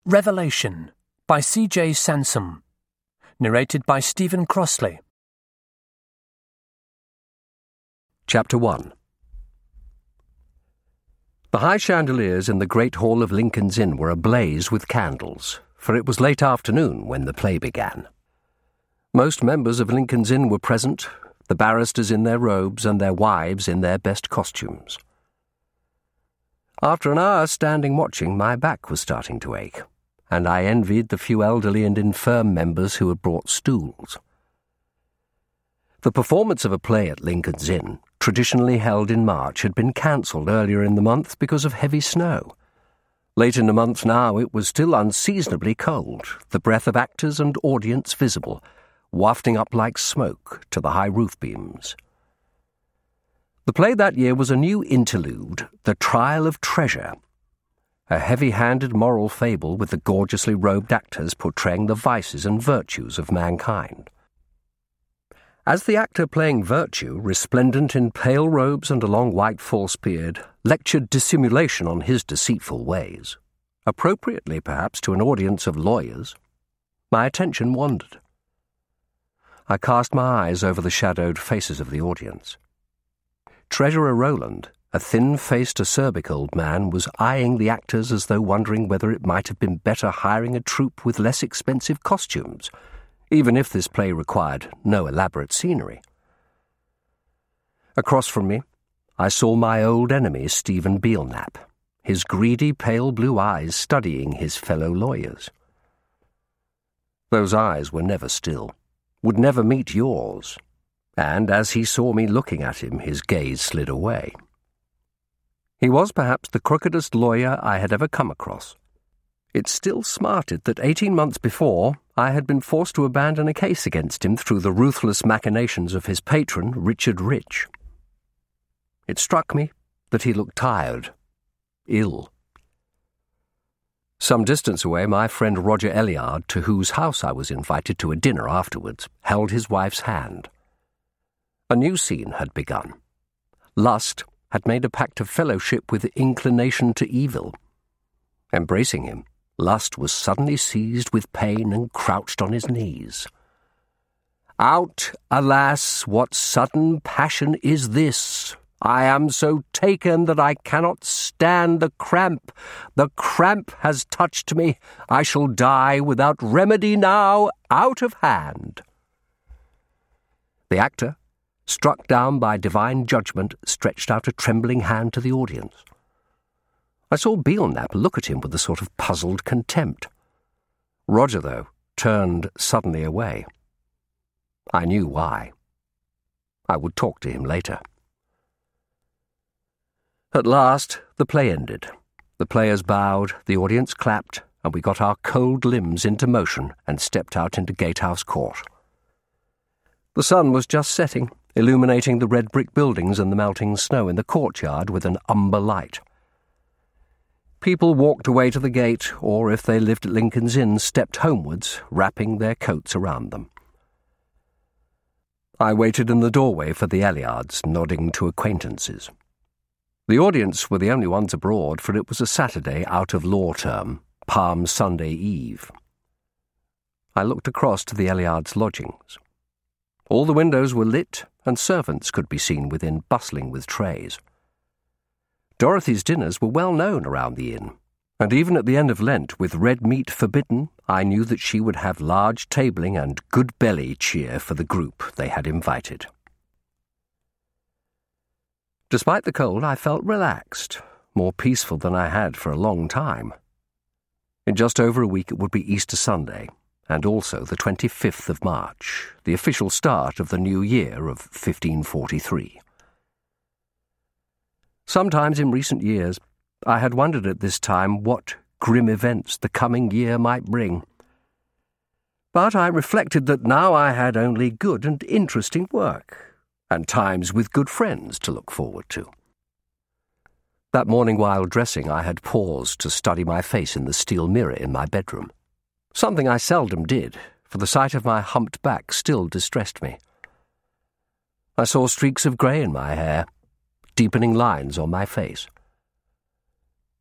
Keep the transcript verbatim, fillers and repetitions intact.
Revelation by C J Sansom. Narrated by Stephen Crossley. Chapter one. The high chandeliers in the great hall of Lincoln's Inn were ablaze with candles, for it was late afternoon when the play began. Most members of Lincoln's Inn were present, the barristers in their robes and their wives in their best costumes. After an hour standing watching, my back was starting to ache, and I envied the few elderly and infirm members who had brought stools. The performance of a play at Lincoln's Inn, traditionally held in March, had been cancelled earlier in the month because of heavy snow. Late in the month now it was still unseasonably cold, the breath of actors and audience visible, wafting up like smoke to the high roof beams. The play that year was a new interlude, The Trial of Treasure, a heavy-handed moral fable with the gorgeously robed actors portraying the vices and virtues of mankind. As the actor playing Virtue, resplendent in pale robes and a long white false beard, lectured dissimulation on his deceitful ways, appropriately perhaps to an audience of lawyers, my attention wandered. I cast my eyes over the shadowed faces of the audience. Treasurer Rowland, a thin-faced, acerbic old man, was eyeing the actors as though wondering whether it might have been better hiring a troupe with less expensive costumes, even if this play required no elaborate scenery. Across from me, I saw my old enemy Stephen Belknap, his greedy, pale blue eyes studying his fellow lawyers. Those eyes were never still, would never meet yours, and as he saw me looking at him, his gaze slid away. He was perhaps the crookedest lawyer I had ever come across. It still smarted that eighteen months before I had been forced to abandon a case against him through the ruthless machinations of his patron, Richard Rich. It struck me that he looked tired, ill. Some distance away, my friend Roger Elliard, to whose house I was invited to a dinner afterwards, held his wife's hand. A new scene had begun. Lust had made a pact of fellowship with inclination to evil. Embracing him, Lust was suddenly seized with pain and crouched on his knees. "Out, alas, what sudden passion is this? I am so taken that I cannot stand the cramp. The cramp has touched me. I shall die without remedy now, out of hand." The actor, struck down by divine judgment, stretched out a trembling hand to the audience. I saw Belknap look at him with a sort of puzzled contempt. Roger, though, turned suddenly away. I knew why. I would talk to him later. At last, the play ended. The players bowed, the audience clapped, and we got our cold limbs into motion and stepped out into Gatehouse Court. The sun was just setting, illuminating the red brick buildings and the melting snow in the courtyard with an umber light. People walked away to the gate, or if they lived at Lincoln's Inn, stepped homewards, wrapping their coats around them. I waited in the doorway for the Elliards, nodding to acquaintances. The audience were the only ones abroad, for it was a Saturday out of law term, Palm Sunday Eve. I looked across to the Elliards' lodgings. All the windows were lit, and servants could be seen within, bustling with trays. Dorothy's dinners were well known around the inn, and even at the end of Lent, with red meat forbidden, I knew that she would have large tabling and good belly cheer for the group they had invited. Despite the cold, I felt relaxed, more peaceful than I had for a long time. In just over a week it would be Easter Sunday, and also the twenty-fifth of March, the official start of the new year of fifteen forty-three. Sometimes in recent years, I had wondered at this time what grim events the coming year might bring. But I reflected that now I had only good and interesting work, and times with good friends to look forward to. That morning while dressing, I had paused to study my face in the steel mirror in my bedroom. Something I seldom did, for the sight of my humped back still distressed me. I saw streaks of grey in my hair, deepening lines on my face.